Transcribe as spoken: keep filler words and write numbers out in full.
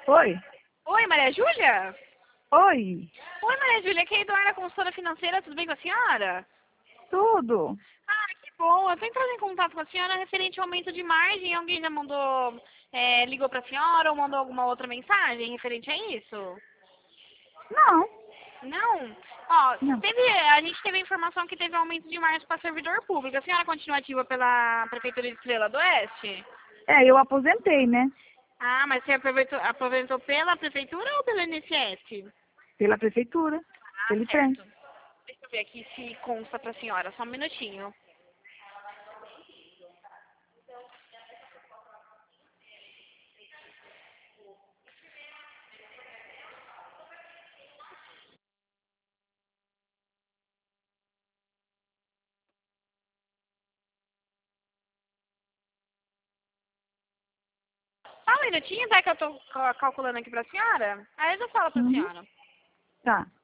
Oi? Oi, Maria Júlia? Oi? Oi, Maria Júlia, aqui é a Eduarda, consultora financeira, tudo bem com a senhora? Tudo? Ah, que bom. Eu tô entrando em contato com a senhora referente ao aumento de margem. Alguém já mandou, é, ligou pra senhora ou mandou alguma outra mensagem referente a isso? Não, Não? Ó, não. teve, a gente teve a informação que teve aumento de margem para servidor público. A senhora continua ativa pela Prefeitura de Estrela do Oeste? É, eu aposentei, né? Ah, mas você aproveitou, aproveitou pela Prefeitura ou pelo I N S S? Pela prefeitura, Ah, pelo trem. certo. Deixa eu ver aqui se consta pra senhora, só um minutinho. Só um minutinho, tá? Que eu tô ca- calculando aqui pra senhora. Aí eu já falo pra Uhum. senhora. Tá.